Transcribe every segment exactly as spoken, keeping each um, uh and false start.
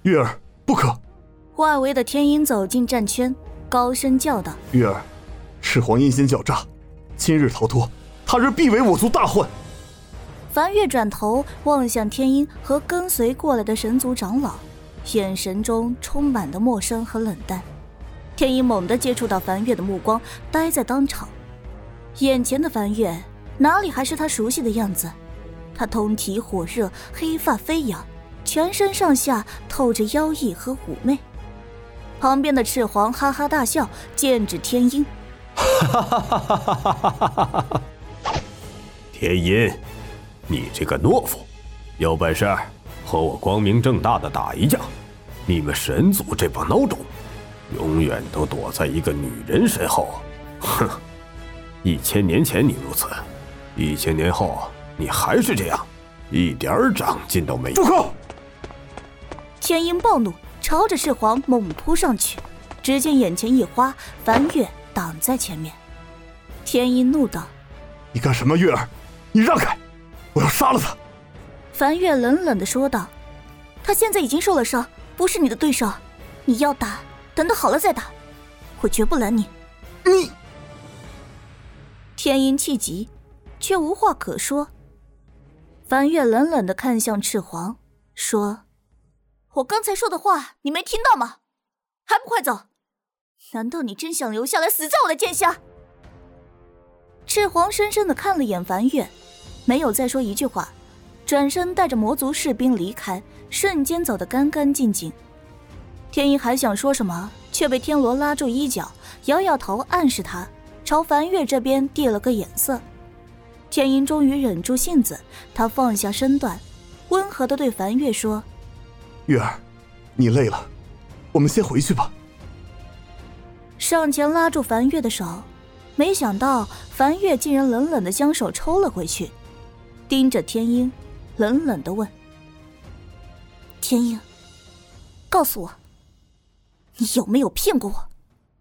月儿，不可！ 外围的天鹰走进战圈，高声叫道： 月儿，赤皇阴险狡诈，今日逃脱，他日必为我族大患。 樊月转头望向天鹰和跟随过来的神族长老，眼神中充满了陌生和冷淡。天鹰猛地接触到樊月的目光，呆在当场。眼前的樊月哪里还是他熟悉的样子？他通体火热，黑发飞扬，全身上下透着妖异和妩媚。旁边的赤皇哈哈大笑，剑指天鹰： 哈哈哈哈哈哈！天鹰，你这个懦夫，有本事和我光明正大的打一架！你们神族这帮孬种，永远都躲在一个女人身后。哼！一千年前你如此，一千年后你还是这样，一点长进都没有。 住口！ 天鹰暴怒，朝着赤皇猛扑上去。只见眼前一花，樊月挡在前面。天鹰怒道： 你干什么，月儿？你让开！我要杀了他！ 樊月冷冷地说道：他现在已经受了伤，不是你的对手，你要打，等他好了再打，我绝不拦你。 你！ 天鹰气急，却无话可说。樊月冷冷地看向赤皇，说：我刚才说的话你没听到吗？还不快走！难道你真想留下来死在我的剑下？赤皇深深地看了眼樊月，没有再说一句话，转身带着魔族士兵离开，瞬间走得干干净净。天鹰还想说什么，却被天罗拉住衣角，摇摇头暗示他，朝樊月这边递了个眼色。天鹰终于忍住性子，他放下身段，温和地对樊月说： 月儿，你累了，我们先回去吧。 上前拉住樊月的手，没想到樊月竟然冷冷地将手抽了回去，盯着天鹰冷冷地问：天鹰，告诉我，你有没有骗过我？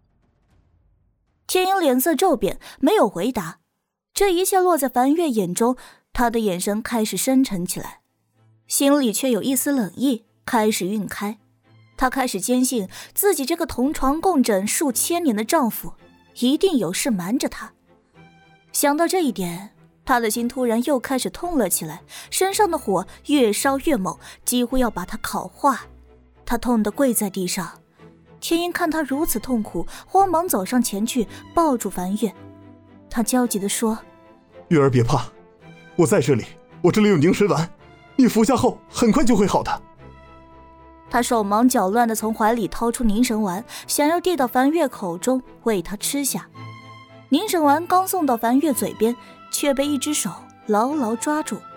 天鹰脸色骤变，没有回答。这一切落在樊月眼中，他的眼神开始深沉起来，心里却有一丝冷意开始晕开。他开始坚信自己这个同床共枕数千年的丈夫一定有事瞒着他。想到这一点，他的心突然又开始痛了起来，身上的火越烧越猛，几乎要把他烤化。他痛得跪在地上。天鹰看他如此痛苦，慌忙走上前去抱住樊月。他焦急地说： 月儿别怕，我在这里，我这里有凝神丸，你服下后很快就会好的。 他手忙脚乱地从怀里掏出凝神丸，想要递到樊月口中喂他吃下。凝神丸刚送到樊月嘴边，却被一只手牢牢抓住。